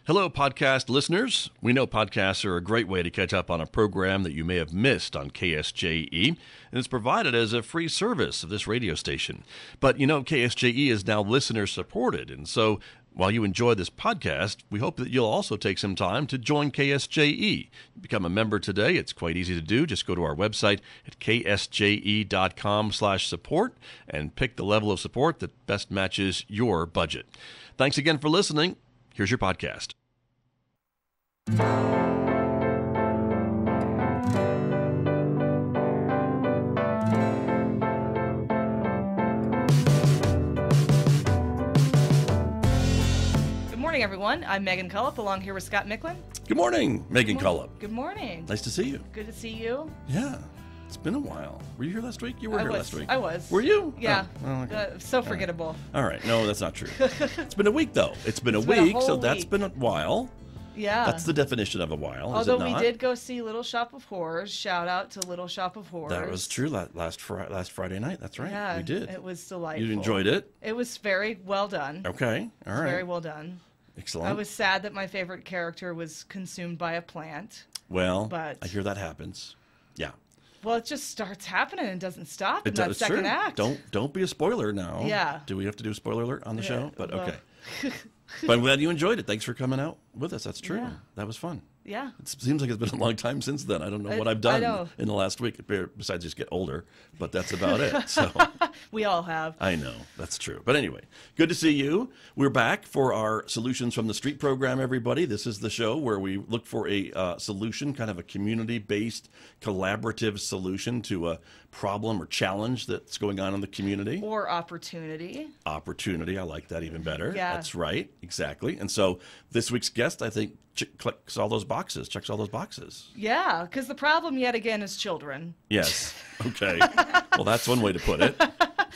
Hello, podcast listeners. We know podcasts are a great way to catch up on a program that you may have missed on KSJE, and it's provided as a free service of this radio station. But you know, KSJE is now listener supported, and so while you enjoy this podcast, we hope that you'll also take some time to join KSJE. Become a member today. It's quite easy to do. Just go to our website at ksje.com/support and pick the level of support that best matches your budget. Thanks again for listening. Here's your podcast. Good morning, everyone. I'm Megan Cullip, along here with Scott Micklin. Good morning, Megan Cullip. Good morning. Nice to see you. Good to see you. Yeah, it's been a while. Were you here last week? You were here last week. I was. Were you? Yeah. Oh, okay. So forgettable. All right. No, that's not true. It's been a week, though. It's been a been a week, whole so that's week. been a while. Yeah. That's the definition of a while, Although is it not? we did go see Little Shop of Horrors. Shout out to Little Shop of Horrors. That was true last Friday night. That's right. Yeah, we did. It was delightful. You enjoyed it? It was very well done. Okay. All right. Very well done. Excellent. I was sad that my favorite character was consumed by a plant. Well, but I hear that happens. Yeah. Well, it just starts happening and doesn't stop in It that does, second true. act. Don't be a spoiler now. Yeah. Do we have to do a spoiler alert on the show? But well. okay. But I'm glad you enjoyed it. Thanks for coming out with us. That's true. Yeah. That was fun. Yeah. It seems like it's been a long time since then. I don't know what I've I done know. in the last week besides just get older, but that's about it. So We all have. I know that's true. But anyway, good to see you. We're back for our Solutions from the Street program, everybody. This is the show where we look for a solution, kind of a community-based, collaborative solution to a problem or challenge that's going on in the community. Or opportunity. Opportunity. I like that even better. Yeah. That's right. Exactly. And so this week's guest, I think, checks all those boxes. Yeah, because the problem yet again is children. Yes. Okay. Well, that's one way to put it.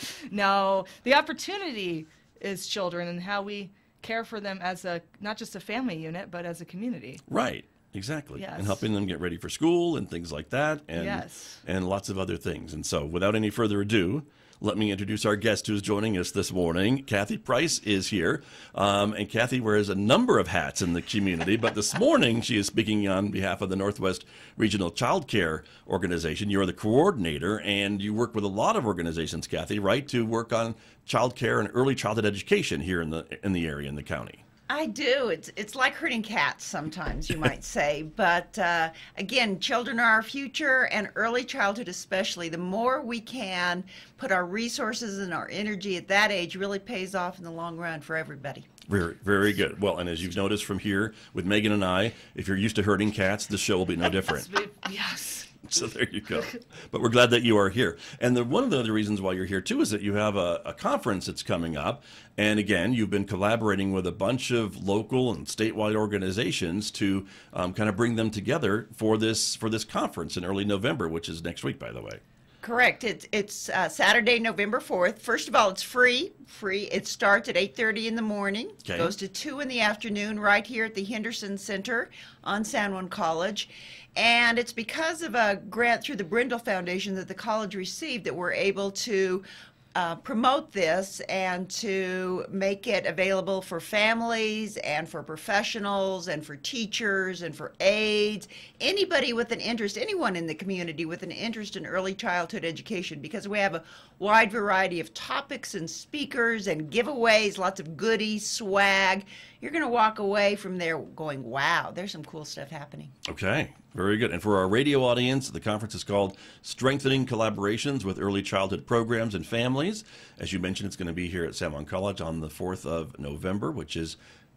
No, the opportunity is children and how we care for them as not just a family unit, but as a community. Right. Exactly. Yes. And helping them get ready for school and things like that. And, Yes. and lots of other things. And so without any further ado, let me introduce our guest who's joining us this morning. Kathy Price is here. And Kathy wears a number of hats in the community, but this morning she is speaking on behalf of the Northwest Regional Child Care Organization. You're the coordinator, and you work with a lot of organizations, Kathy, right, to work on child care and early childhood education here in the area, in the county. I do. It's like herding cats sometimes, you might say. But again, children are our future, and early childhood especially. The more we can put our resources and our energy at that age really pays off in the long run for everybody. Very, very good. Well, and as you've noticed from here with Megan and I, if you're used to herding cats, this show will be no different. Yes. So there you go. But we're glad that you are here. And one of the other reasons why you're here, too, is that you have a conference that's coming up. And again, you've been collaborating with a bunch of local and statewide organizations to kind of bring them together for this conference in early November, which is next week, by the way. Correct. It's Saturday, November 4th. First of all, it's free. It starts at 8:30 in the morning. Okay. Goes to 2 in the afternoon right here at the Henderson Center on San Juan College. And it's because of a grant through the Brindle Foundation that the college received that we're able to promote this and to make it available for families and for professionals and for teachers and for aides, anybody with an interest, anyone in the community with an interest in early childhood education, because we have a wide variety of topics and speakers and giveaways, lots of goodies, swag. You're going to walk away from there going, wow, there's some cool stuff happening. Okay, very good. And for our radio audience, the conference is called Strengthening Collaborations with Early Childhood Programs and Families. As you mentioned, it's going to be here at San Juan College on the 4th of November, which is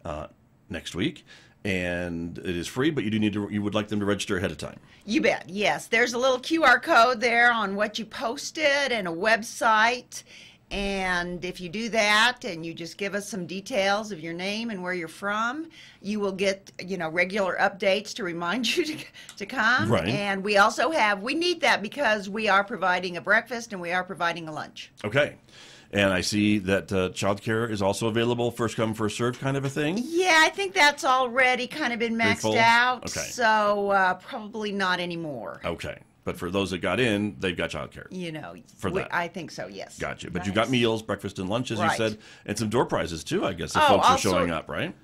next week. And it is free, but you would like them to register ahead of time. You bet, yes. There's a little QR code there on what you posted and a website. And if you do that and you just give us some details of your name and where you're from, you will get, regular updates to remind you to come. Right. And we also we need that because we are providing a breakfast and we are providing a lunch. Okay. And I see that childcare is also available, first come, first served kind of a thing? Yeah, I think that's already kind of been maxed full? out. Okay. So probably not anymore. Okay. But for those that got in, they've got childcare. For that. I think so, yes. Gotcha. But Nice. you got meals, breakfast and lunch, as Right. you said, and some door prizes too, I guess, if Oh, folks are all showing sort- up, right?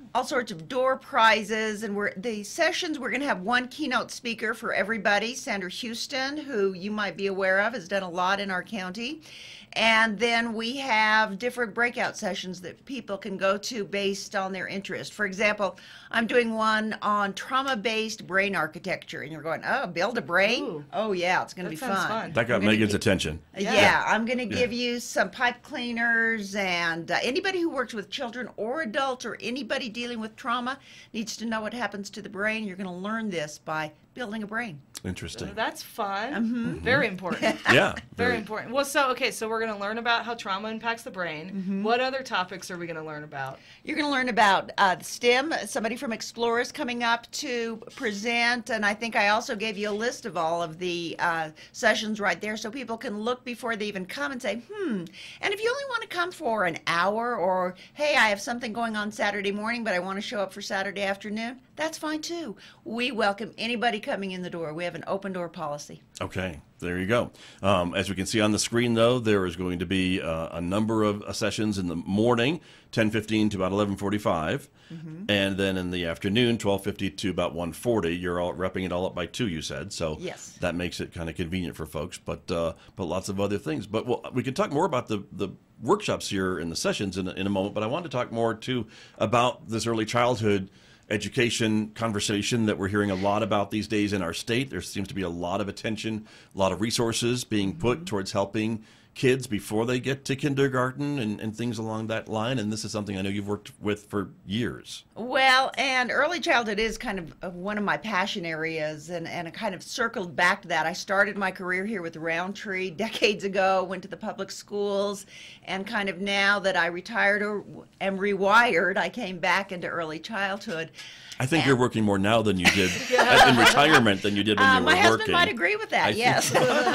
all sorts of door prizes, and the sessions, we're going to have one keynote speaker for everybody. Sandra Houston, who you might be aware of, has done a lot in our county. And then we have different breakout sessions that people can go to based on their interest. For example, I'm doing one on trauma-based brain architecture, and you're going, oh, build a brain? Ooh. Oh, yeah, it's going to be That sounds fun. fun. That got Megan's attention. Yeah, I'm going to give you some pipe cleaners, and anybody who works with children or adults or anybody dealing with trauma needs to know what happens to the brain. You're going to learn this by building a brain. Interesting. That's fun. Very important. Yeah. Very important. Well, so we're going to learn about how trauma impacts the brain. What other topics are we going to learn about? You're going to learn about STEM. Somebody from Explorers coming up to present, and I think I also gave you a list of all of the sessions right there, so people can look before they even come and say, And if you only want to come for an hour, or hey, I have something going on Saturday morning, but I want to show up for Saturday afternoon, that's fine too. We welcome anybody coming in the door. We have an open door policy. Okay, there you go. As we can see on the screen, though, there is going to be a number of sessions in the morning, 10:15 to about 11:45, and then in the afternoon, 12:50 to about 1:40. You're all wrapping it all up by 2, you said, so yes, that makes it kind of convenient for folks. But lots of other things. But we can talk more about the workshops here in the sessions in a moment. But I want to talk more too about this early childhood education conversation that we're hearing a lot about these days in our state. There seems to be a lot of attention, a lot of resources being put towards helping kids before they get to kindergarten and things along that line. And this is something I know you've worked with for years. Well, and early childhood is kind of one of my passion areas, and I kind of circled back to that. I started my career here with Roundtree decades ago, went to the public schools, and kind of now that I retired or am rewired, I came back into early childhood. I think you're working more now than you did in retirement than you did when you were my husband working. might agree with that, yes.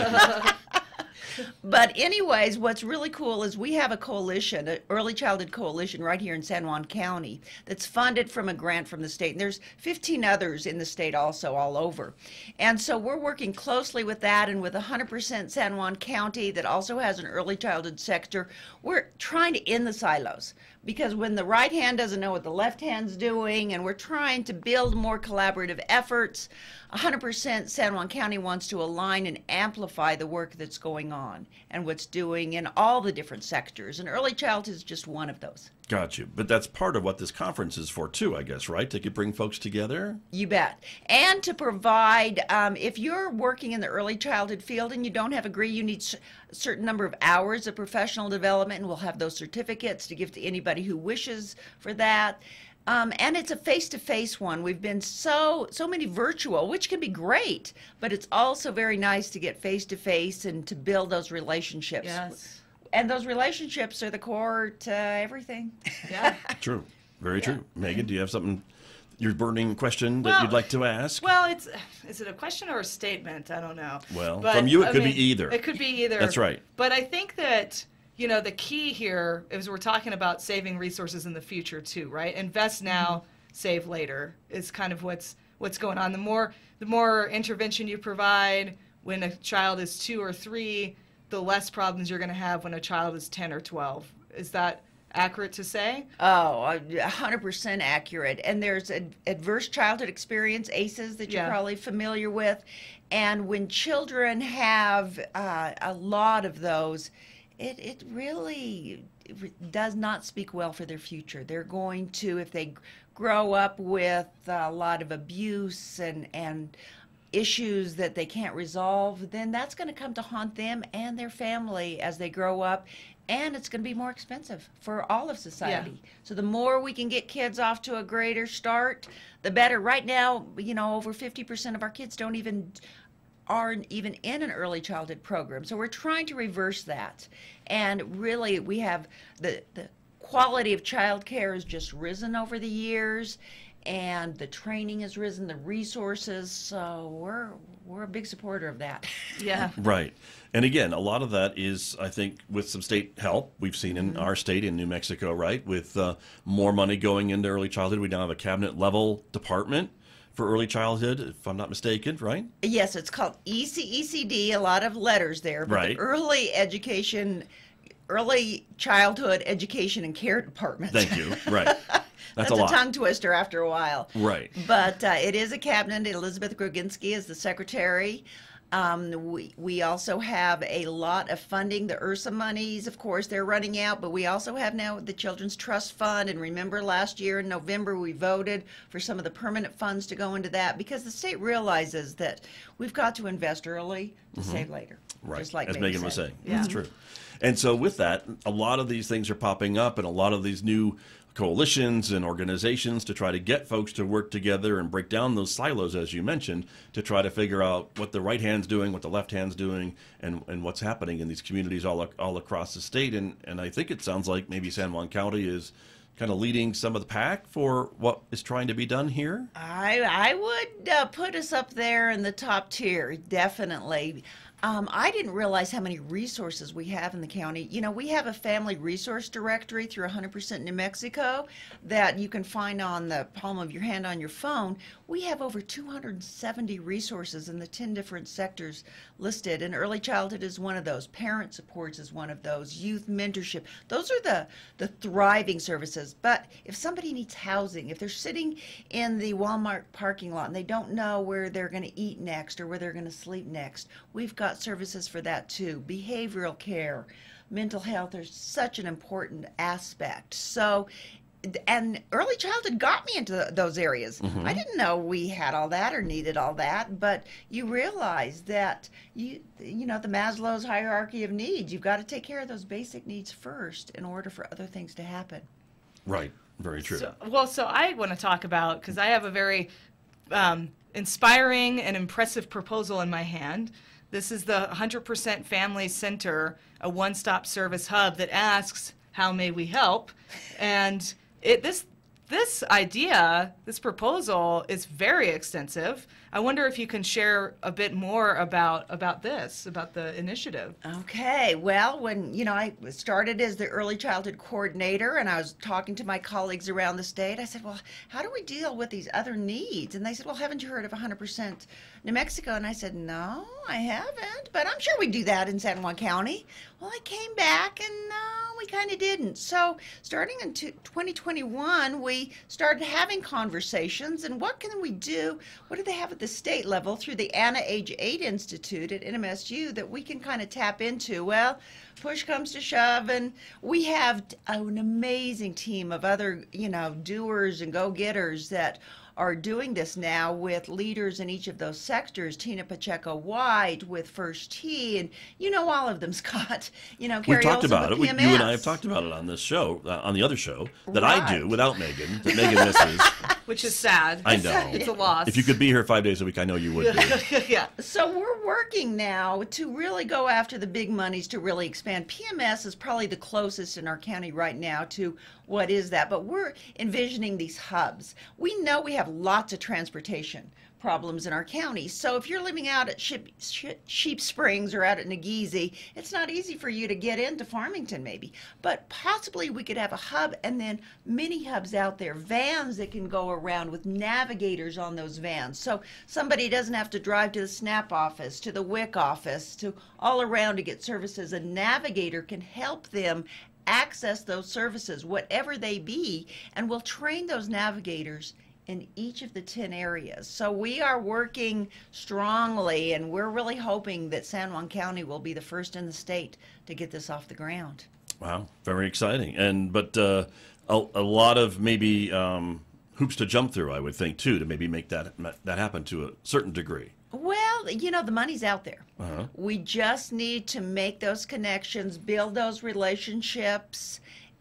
But anyways, what's really cool is we have a coalition, an early childhood coalition right here in San Juan County that's funded from a grant from the state. And there's 15 others in the state also all over. And so we're working closely with that, and with 100% San Juan County that also has an early childhood sector. We're trying to end the silos, because when the right hand doesn't know what the left hand's doing, and we're trying to build more collaborative efforts, 100% San Juan County wants to align and amplify the work that's going on and what's doing in all the different sectors. And early childhood is just one of those. Got you. But that's part of what this conference is for too, I guess, right? To bring folks together? You bet. And to provide, if you're working in the early childhood field and you don't have a degree, you need a certain number of hours of professional development, and we'll have those certificates to give to anybody who wishes for that. And it's a face-to-face one. We've been so many virtual, which can be great, but it's also very nice to get face-to-face and to build those relationships. Yes. And those relationships are the core to everything. Yeah. True. Very true. Megan, do you have something, your burning question that you'd like to ask? Well, is it a question or a statement? I don't know. Well, from you it could be either. It could be either. That's right. But I think that, the key here is we're talking about saving resources in the future too, right? Invest now, save later is kind of what's going on. The more intervention you provide when a child is 2 or 3, the less problems you're going to have when a child is 10 or 12. Is that accurate to say? Oh, 100% accurate. And there's adverse childhood experience, ACEs, that you're probably familiar with. And when children have a lot of those, it really does not speak well for their future. They're going to, if they grow up with a lot of abuse and issues that they can't resolve, then that's going to come to haunt them and their family as they grow up, and it's going to be more expensive for all of society. Yeah. So the more we can get kids off to a greater start, the better. Right now, over 50% of our kids aren't even in an early childhood program. So we're trying to reverse that. And really, we have the quality of child care has just risen over the years, and the training has risen, the resources, so we're a big supporter of that. Yeah. Right. And again, a lot of that is, I think, with some state help. We've seen in our state, in New Mexico, right, with more money going into early childhood. We now have a cabinet-level department for early childhood, if I'm not mistaken, right? Yes, it's called ECECD, a lot of letters there, but right. The Early Childhood Education and Care Department. Thank you. Right. That's a a lot. tongue twister after a while. Right. But it is a cabinet. Elizabeth Groginski is the secretary. We also have a lot of funding. The URSA monies, of course, they're running out, but we also have now the Children's Trust Fund. And remember, last year in November, we voted for some of the permanent funds to go into that because the state realizes that we've got to invest early to save later. Right, Just like as Megan Megan was said. saying. Yeah. That's true. And so with that, a lot of these things are popping up and a lot of these new coalitions and organizations to try to get folks to work together and break down those silos, as you mentioned, to try to figure out what the right hand's doing, what the left hand's doing, and what's happening in these communities all across the state. And I think it sounds like maybe San Juan County is kind of leading some of the pack for what is trying to be done here. I would put us up there in the top tier, definitely. I didn't realize how many resources we have in the county. You know, we have a family resource directory through 100% New Mexico that you can find on the palm of your hand on your phone. We have over 270 resources in the 10 different sectors listed, and early childhood is one of those. Parent supports is one of those. Youth mentorship. Those are the thriving services. But if somebody needs housing, if they're sitting in the Walmart parking lot and they don't know where they're going to eat next or where they're going to sleep next, we've got services for that too. Behavioral care, mental health are such an important aspect. So, and early childhood got me into those areas. I didn't know we had all that or needed all that, but you realize that you know the Maslow's hierarchy of needs. You've got to take care of those basic needs first in order for other things to happen. Right. Very true. So I want to talk about, because I have a very inspiring and impressive proposal in my hand. This is the 100% Family Center, a one-stop service hub that asks, how may we help? And this idea, this proposal is very extensive. I wonder if you can share a bit more about the initiative. Okay, well, when I started as the early childhood coordinator and I was talking to my colleagues around the state, I said, well, how do we deal with these other needs? And they said, well, haven't you heard of 100% New Mexico? And I said, no, I haven't, but I'm sure we do that in San Juan County. Well, I came back and no, we kind of didn't. So starting in 2021, we started having conversations and what can we do? What do they have at the state level through the Anna Age 8 Institute at NMSU that we can kind of tap into? Well, push comes to shove, and we have an amazing team of other, doers and go-getters that are doing this now with leaders in each of those sectors. Tina Pacheco White with First Tee, and all of them, Scott. We've talked Olson about it. with You PMS. and I have talked about it on this show, on the other show that Right. I do without Megan, that Megan misses. Which is sad. I know. It's a loss. If you could be here 5 days a week, I know you would be. Yeah. So we're working now to really go after the big monies to really expand. PMS is probably the closest in our county right now to what is that, but we're envisioning these hubs. We know we have lots of transportation problems in our county. So if you're living out at Sheep Springs or out at Nageezy, it's not easy for you to get into Farmington maybe. But possibly we could have a hub and then many hubs out there, vans that can go around with navigators on those vans. So somebody doesn't have to drive to the SNAP office, to the WIC office, to all around to get services. A navigator can help them access those services, whatever they be, and we'll train those navigators in each of the 10 areas. So we are working strongly, and we're really hoping that San Juan County will be the first in the state to get this off the ground. Wow, very exciting. But a lot of maybe hoops to jump through, I would think, too, to maybe make that happen to a certain degree. Well, the money's out there. We just need to make those connections, build those relationships,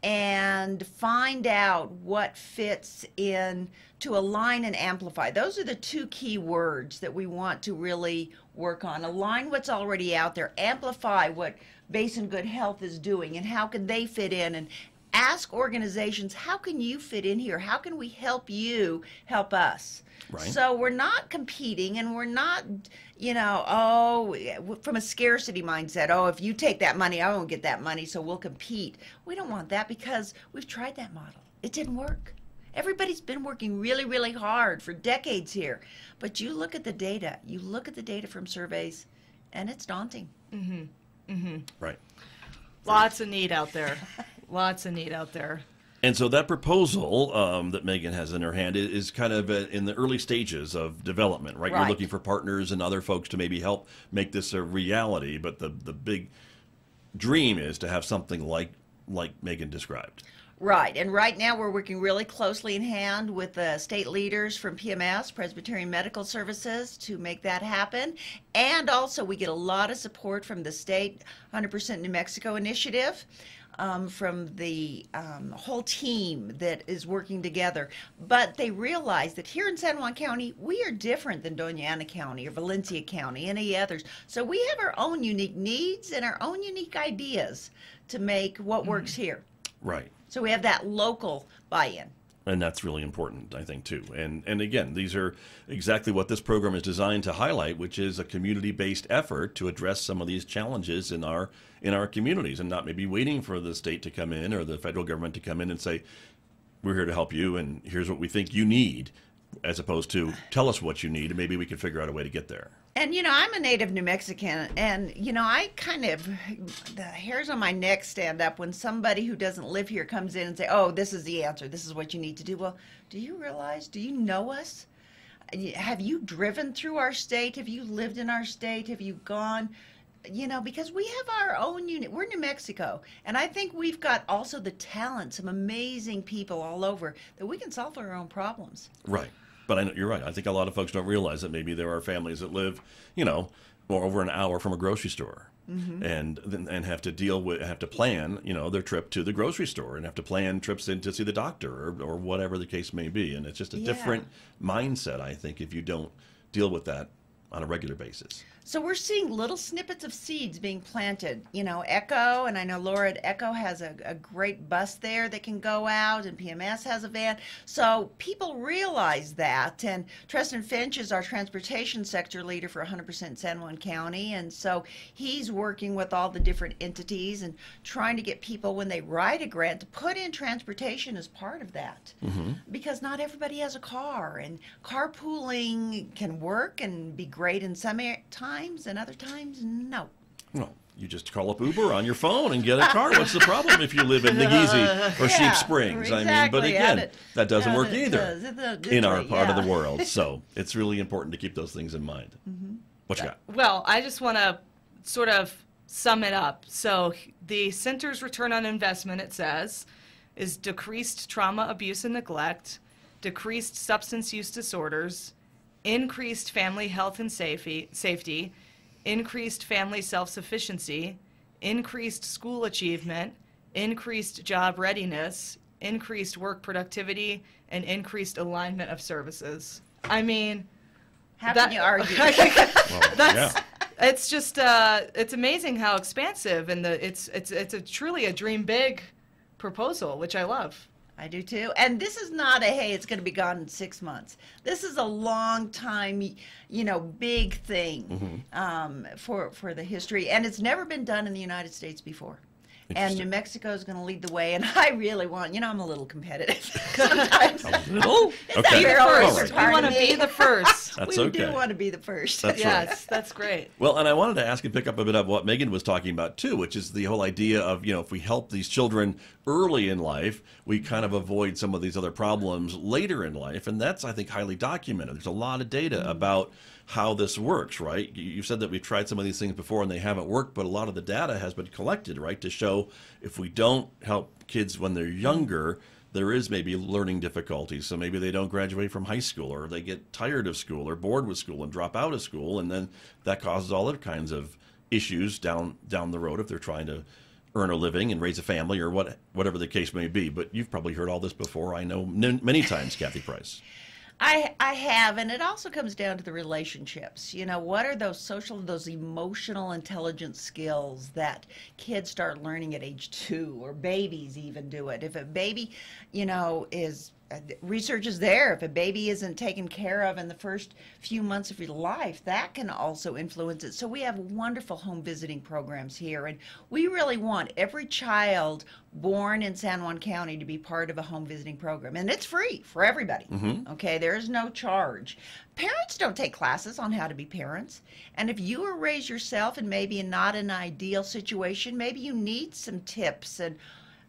and find out what fits in to align and amplify. Those are the two key words that we want to really work on. Align what's already out there, amplify what Basin Good Health is doing, and how can they fit in, and ask organizations, how can you fit in here? How can we help you help us? Right. So we're not competing, and we're not, from a scarcity mindset, if you take that money, I won't get that money, so we'll compete. We don't want that because we've tried that model. It didn't work. Everybody's been working really, really hard for decades here. But you look at the data, from surveys, and it's daunting. Right. Lots of need out there. Lots of need out there. And so that proposal that Megan has in her hand is kind of in the early stages of development, right? You're Right. looking for partners and other folks to maybe help make this a reality, but the big dream is to have something like Megan described. Right, and right now we're working really closely in hand with the state leaders from PMS, Presbyterian Medical Services, to make that happen. And also we get a lot of support from the state 100% New Mexico initiative, from the whole team that is working together. But they realize that here in San Juan County, we are different than Doña Ana County or Valencia County, any others. So we have our own unique needs and our own unique ideas to make what works here. Right. So we have that local buy-in. And that's really important, I think, too. And again, these are exactly what this program is designed to highlight, which is a community-based effort to address some of these challenges in our communities, and not maybe waiting for the state to come in or the federal government to come in and say, we're here to help you, and here's what we think you need, as opposed to tell us what you need, and maybe we can figure out a way to get there. And, I'm a native New Mexican, and, I kind of, the hairs on my neck stand up when somebody who doesn't live here comes in and say, oh, this is the answer. This is what you need to do. Well, do you realize, do you know us? Have you driven through our state? Have you lived in our state? Have you gone? Because we have our own unit. We're New Mexico. And I think we've got also the talent, some amazing people all over, that we can solve our own problems. Right. But I know you're right. I think a lot of folks don't realize that maybe there are families that live, over an hour from a grocery store, and have to plan, their trip to the grocery store, and have to plan trips in to see the doctor or whatever the case may be. And it's just a different mindset, I think, if you don't deal with that on a regular basis. So we're seeing little snippets of seeds being planted. Echo, and I know Laura at Echo has a great bus there that can go out, and PMS has a van. So people realize that. And Tristan Finch is our transportation sector leader for 100% San Juan County. And so he's working with all the different entities and trying to get people, when they write a grant, to put in transportation as part of that. Because not everybody has a car. And carpooling can work and be great in some times, and other times, no. Well, you just call up Uber on your phone and get a car. What's the problem if you live in Nageezi or Sheep Springs? Exactly. But again, that doesn't work either in our part of the yeah. world. So it's really important to keep those things in mind. What you got? Well, I just want to sort of sum it up. So the center's return on investment, it says, is decreased trauma, abuse, and neglect, decreased substance use disorders, increased family health and safety, increased family self-sufficiency, increased school achievement, increased job readiness, increased work productivity, and increased alignment of services. I mean, How can you argue? It's just it's amazing how expansive, and it's truly a dream big proposal, which I love. I do too. And this is not hey, it's going to be gone in 6 months. This is a long time, big thing for the history. And it's never been done in the United States before. And New Mexico is going to lead the way. And I really want, I'm a little competitive sometimes. A little? Okay. Be the first. We We want to be the first. That's we okay. do want to be the first. That's Yes, that's great. Well, and I wanted to ask and pick up a bit of what Megan was talking about too, which is the whole idea of, if we help these children early in life, we kind of avoid some of these other problems later in life. And that's, I think, highly documented. There's a lot of data about how this works, right? You said that we've tried some of these things before and they haven't worked, but a lot of the data has been collected, right, to show if we don't help kids when they're younger, there is maybe learning difficulties. So maybe they don't graduate from high school, or they get tired of school or bored with school and drop out of school, and then that causes all other kinds of issues down the road if they're trying to earn a living and raise a family or whatever the case may be. But you've probably heard all this before, I know, many times, Kathy Price. I have, and it also comes down to the relationships. What are those emotional intelligence skills that kids start learning at age 2, or babies even do it? If a baby, is research is there. If a baby isn't taken care of in the first few months of your life, that can also influence it. So we have wonderful home visiting programs here, and we really want every child born in San Juan County to be part of a home visiting program. And it's free for everybody. Okay, there's no charge. Parents don't take classes on how to be parents. And if you were raised yourself and maybe not an ideal situation, maybe you need some tips and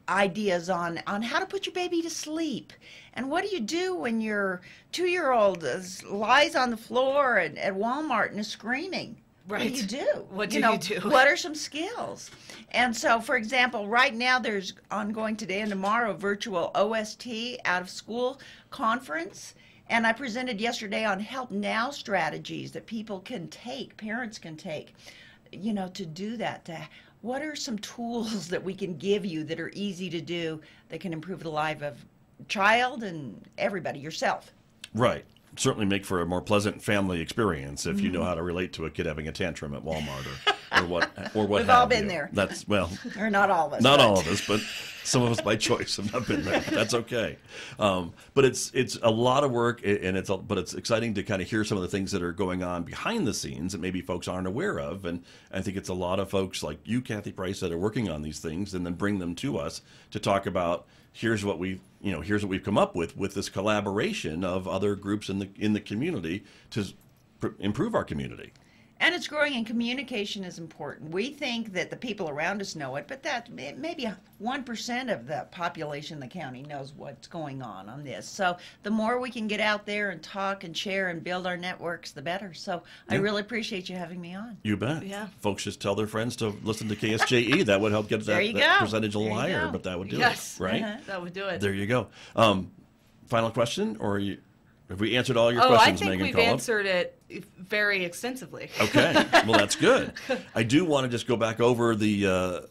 ideas on how to put your baby to sleep. And what do you do when your 2-year-old lies on the floor at Walmart and is screaming? Right. What do you do? What do you do? What are some skills? And so, for example, right now there's ongoing today and tomorrow a virtual OST out of school conference. And I presented yesterday on Help Now strategies that people can take, parents can take, to do that. What are some tools that we can give you that are easy to do that can improve the life of child and everybody, yourself? Right. Certainly make for a more pleasant family experience if you know how to relate to a kid having a tantrum at Walmart or what We've all been there. That's Or not all of us. Not all of us, but some of us by choice have not been there. That's okay. But it's a lot of work, and but it's exciting to kind of hear some of the things that are going on behind the scenes that maybe folks aren't aware of. And I think it's a lot of folks like you, Kathy Price, that are working on these things and then bring them to us to talk about here's what we've come up with this collaboration of other groups in the community to improve our community. And it's growing, and communication is important. We think that the people around us know it, but that maybe 1% of the population in the county knows what's going on this. So the more we can get out there and talk and share and build our networks, the better. So I really appreciate you having me on. You bet. Yeah. Folks just tell their friends to listen to KSJE. That would help get that percentage a little higher, but that would do it, right? That would do it. There you go. Final question, or have we answered all your I questions, think Megan we've Cullop? answered it very extensively. Okay, well that's good. I do want to just go back over the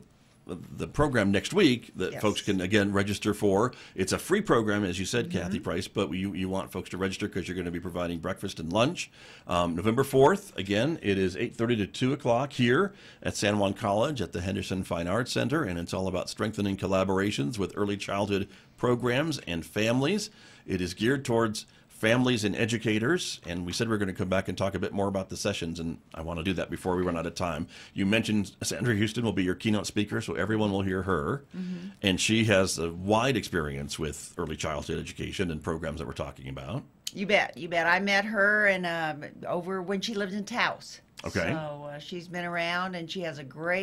program next week that folks can again register for. It's a free program, as you said, Kathy Price, but you want folks to register because you're going to be providing breakfast and lunch. November 4th, again, it is 8:30 to 2 o'clock here at San Juan College at the Henderson Fine Arts Center, and it's all about strengthening collaborations with early childhood programs and families. It is geared towards families and educators, and we said we are going to come back and talk a bit more about the sessions, and I want to do that before we run out of time. You mentioned Sandra Houston will be your keynote speaker, so everyone will hear her, and she has a wide experience with early childhood education and programs that we're talking about. You bet. I met her over when she lived in Taos. Okay. So she's been around, and she has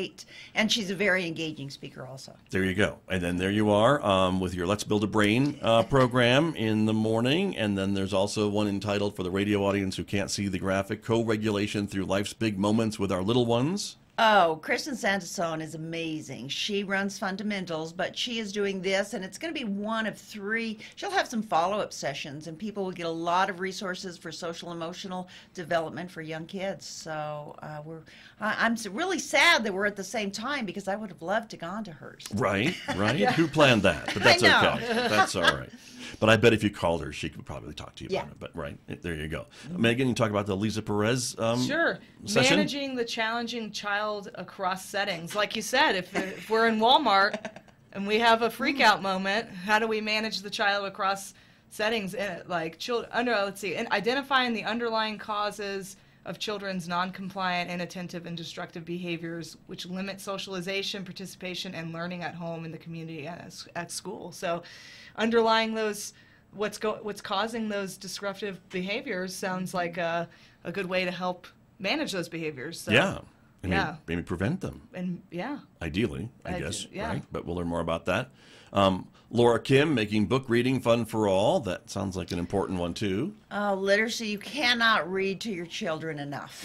and she's a very engaging speaker also. There you go. And then there you are with your Let's Build a Brain program in the morning. And then there's also one entitled, for the radio audience who can't see the graphic, Co-Regulation Through Life's Big Moments with Our Little Ones. Oh, Kristen Santason is amazing. She runs fundamentals, but she is doing this, and it's going to be one of 3. She'll have some follow-up sessions, and people will get a lot of resources for social emotional development for young kids. So I'm really sad that we're at the same time, because I would have loved to gone to hers. Right. Yeah. Who planned that? But that's okay. That's all right. But I bet if you called her, she could probably talk to you about it. But right, there you go. Megan, you talk about the Lisa Perez Sure. session? Managing the challenging child across settings. Like you said, if we're in Walmart and we have a freak out moment, how do we manage the child across settings? Like identifying the underlying causes of children's non-compliant, inattentive, and destructive behaviors, which limit socialization, participation, and learning at home, in the community, and at school. So underlying those, what's causing those disruptive behaviors sounds like a good way to help manage those behaviors. So, maybe prevent them. And ideally, I guess. Yeah. Right? But we'll learn more about that. Laura Kim, making book reading fun for all. That sounds like an important one, too. Literacy, you cannot read to your children enough.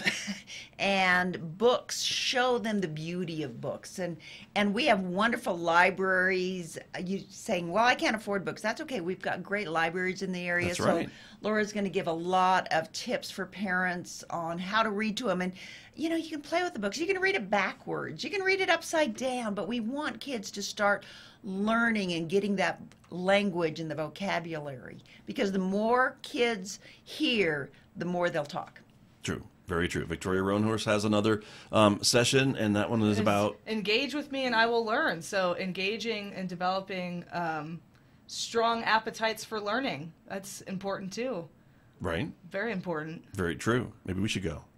And books, show them the beauty of books. And we have wonderful libraries. You saying, well, I can't afford books. That's okay. We've got great libraries in the area. That's right. So Laura's going to give a lot of tips for parents on how to read to them. And, you can play with the books. You can read it backwards. You can read it upside down. But we want kids to start learning and getting that language and the vocabulary, because the more kids hear, the more they'll talk. True. Very true. Victoria Roanhorse has another session, and that one is about engage with me and I will learn. So engaging and developing strong appetites for learning. That's important too. Right. Very important. Very true. Maybe we should go.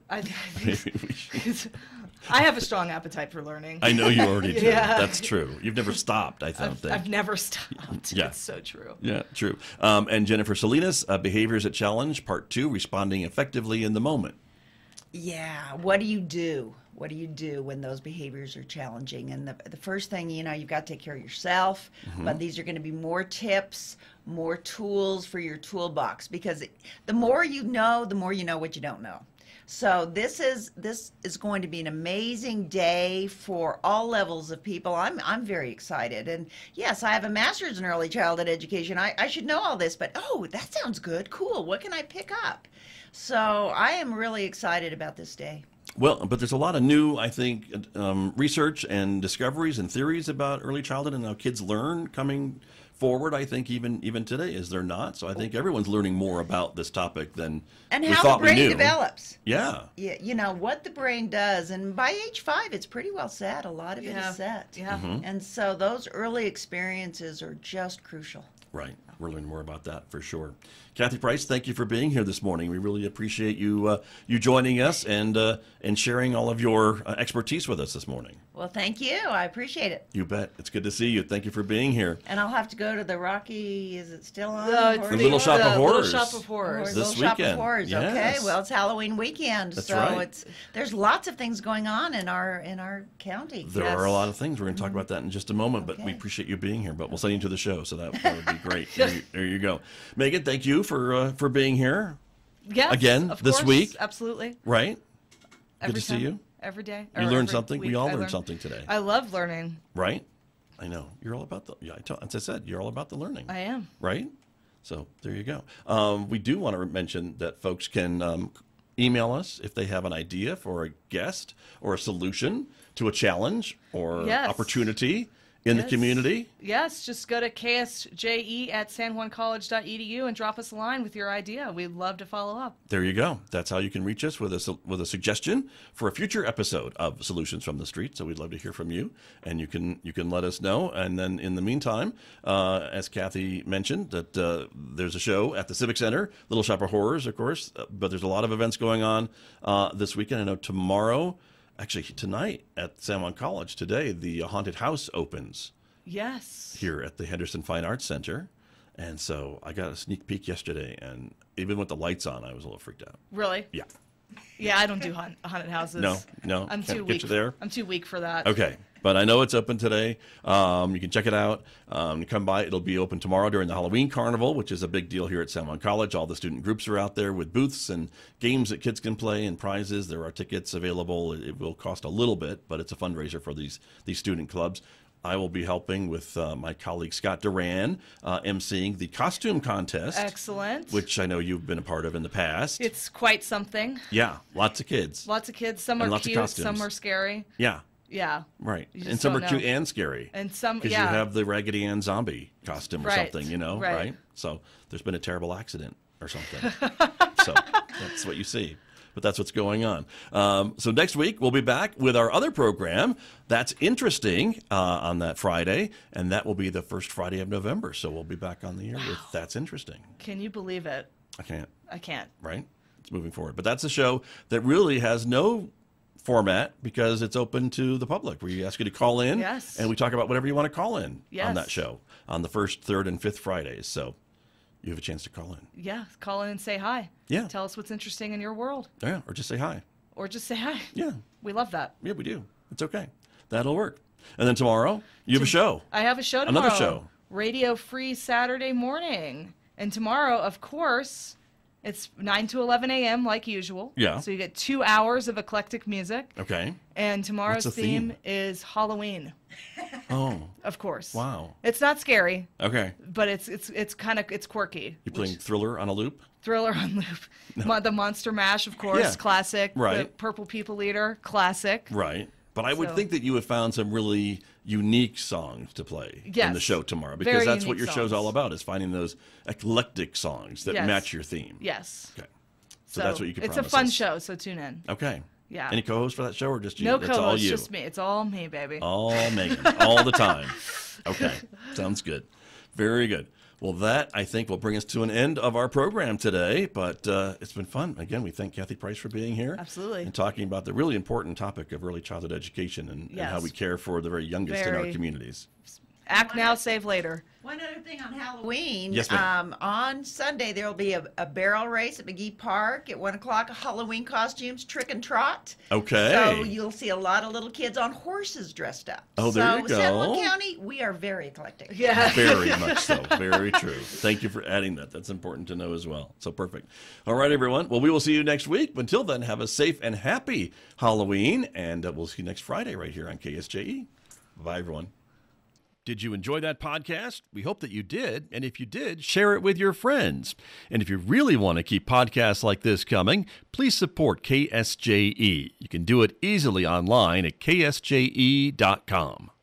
I have a strong appetite for learning. I know you already do. Yeah. That's true. You've never stopped, I think. I've never stopped. Yeah. It's so true. Yeah, true. And Jennifer Salinas, Behaviors at Challenge, Part 2, Responding Effectively in the Moment. Yeah, what do you do? What do you do when those behaviors are challenging? And the first thing, you've got to take care of yourself, but these are going to be more tips, more tools for your toolbox, because the more you know what you don't know. So this is going to be an amazing day for all levels of people. I'm very excited. And yes, I have a master's in early childhood education. I should know all this, but that sounds good. Cool. What can I pick up? So I am really excited about this day. Well, but there's a lot of new, I think, research and discoveries and theories about early childhood and how kids learn coming forward, I think, even today, is there not? So I think everyone's learning more about this topic than and we how thought the brain we knew. develops. Yeah. Yeah, what the brain does. And by age 5, it's pretty well set. A lot of it is set. Yeah. And so those early experiences are just crucial. Right. We're learning more about that for sure. Kathy Price, thank you for being here this morning. We really appreciate you joining us and sharing all of your expertise with us this morning. Well, thank you. I appreciate it. You bet. It's good to see you. Thank you for being here. And I'll have to go to the Rocky, is it still on? It's The Little Shop of Horrors. Little Shop of Horrors. This Little Shop of weekend. Horrors. Yes. Okay, well, it's Halloween weekend, That's so right. there's lots of things going on in our county. There are a lot of things. We're going to talk about that in just a moment, but we Okay. appreciate you being here. But we'll send you to the show, so that would be great. There you go. Megan, thank you for being here. Yes, Again, of this course, week. Absolutely. Right? Every Good to see time, you. Every day. You or learned every something. We week all I learned learn. something today. I love learning. Right? I know. You're all about as I said, you're all about the learning. I am. Right? So there you go. We do want to mention that folks can email us if they have an idea for a guest or a solution to a challenge or Yes. opportunity in the Yes. community. Yes, just go to ksje@sanjuancollege.edu and drop us a line with your idea. We'd love to follow up. There you go. That's how you can reach us with a suggestion for a future episode of Solutions from the Street. So we'd love to hear from you, and you can let us know. And then in the meantime, as Kathy mentioned, that there's a show at the Civic Center, Little Shop of Horrors, of course, but there's a lot of events going on this weekend. I know tomorrow. Actually, tonight at San Juan College, today, the Haunted House opens Yes. here at the Henderson Fine Arts Center. And so I got a sneak peek yesterday, and even with the lights on, I was a little freaked out. Really? Yeah. Yeah, I don't do haunted houses. No, I'm can't too get weak. you there. I'm too weak for that. Okay. But I know it's open today. You can check it out. You come by. It'll be open tomorrow during the Halloween Carnival, which is a big deal here at San Juan College. All the student groups are out there with booths and games that kids can play and prizes. There are tickets available. It will cost a little bit, but it's a fundraiser for these student clubs. I will be helping with my colleague Scott Duran, emceeing the costume contest. Excellent. Which I know you've been a part of in the past. It's quite something. Yeah, lots of kids. Lots of kids. Some And are lots of cute. costumes. Some are scary. Yeah. Yeah. Right. You And just some are don't cute know. and scary. And some, Because yeah. you have the Raggedy Ann zombie costume or Right, something, right. right? So there's been a terrible accident or something. So that's what you see. But that's what's going on. So next week, we'll be back with our other program. That's Interesting on that Friday. And that will be the first Friday of November. So we'll be back on the air with That's Interesting. Can you believe it? I can't, I can't. right? It's moving forward. But that's a show that really has no format because it's open to the public. We ask you to call in, Yes. and we talk about whatever you want to call in on Yes. that show on the first, third, and fifth Fridays. So you have a chance to call in. Yeah. Call in and say hi. Yeah. Tell us what's interesting in your world. Yeah, or just say hi. Or just say hi. Yeah, We love that. yeah, we do. It's okay. That'll work. And then tomorrow, you have a show. I have a show tomorrow. Another show. Radio Free Saturday morning. And tomorrow, of course, it's 9 to 11 a.m. like usual. Yeah. So you get 2 hours of eclectic music. Okay. And tomorrow's What's the theme theme? is Halloween, Oh, of course. wow. It's not scary, Okay. but it's kind of quirky. You're playing Thriller on a loop? Thriller on loop. The Monster Mash, of course, Yeah. classic. The Right. Purple People Eater, classic. Right. But I would So- think that you have found some really unique songs to play in the Yes. show tomorrow because Very that's what unique your show's songs. all about is finding those eclectic songs that Yes. match your theme. Yes. Okay. So that's what you can It's promise a fun us. show, so tune in. Okay. Yeah. Any co-host for that show or just you? No That's all co-host, you. just me. It's all me, baby. All Megan. All the time. Okay. Sounds good. Very good. Well, that, I think, will bring us to an end of our program today, but it's been fun. Again, we thank Kathy Price for being here. Absolutely. And talking about the really important topic of early childhood education and how Yes. we care for the very youngest in our Very. communities. Act now, save later. One other thing on Halloween. Yes, ma'am. On Sunday, there will be a barrel race at McGee Park at 1 o'clock. Halloween costumes, trick and trot. Okay. So you'll see a lot of little kids on horses dressed up. Oh, there you go. San Juan County, we are very eclectic. Yeah. Very much so. Very true. Thank you for adding that. That's important to know as well. So perfect. All right, everyone. Well, we will see you next week. Until then, have a safe and happy Halloween, and we'll see you next Friday right here on KSJE. Bye, everyone. Did you enjoy that podcast? We hope that you did. And if you did, share it with your friends. And if you really want to keep podcasts like this coming, please support KSJE. You can do it easily online at ksje.com.